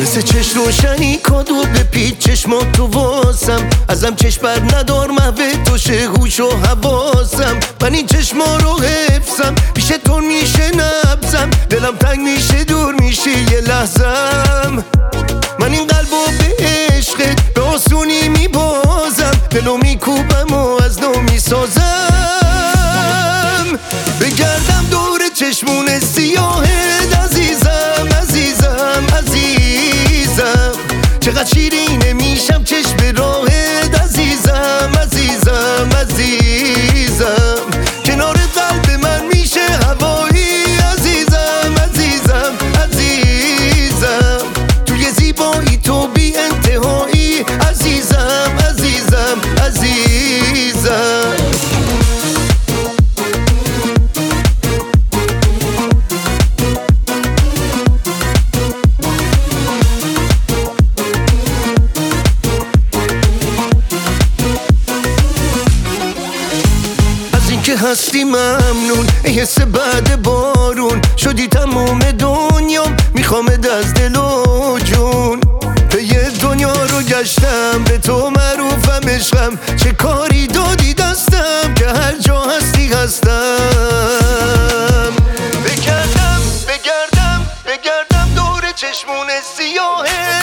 مثل چشم روشنی کادو به پیچ چشمات تو واسم، ازم چشم بر ندار محوه توشه هوش و حواسم. من این چشما رو حفظم، پیش تو میشه نبزم، دلم تنگ میشه دور میشه یه لحظم. من این قلبو به عشقت به آسونی میبازم، دلو میکوبم و از نو میسازم. بگردم دور چشمون سیاهت عزیزم عزیزم عزیزم، چقدر شیرینه میشم چشم راهت عزیزم عزیزم عزیزم، کنار قلب من میشه هوایی عزیزم عزیزم عزیزم، توی زیبایی تو بی انتهایی عزیزم عزیزم عزیزم. که هستی ممنون، ای حس بعد بارون، شدی تمام دنیام، میخوامت از دل و جون. به یه دنیا رو گشتم، به تو معروفم عشقم، چه کاری دادی دستم که هر جا هستی هستم. بگردم دور چشمون سیاهه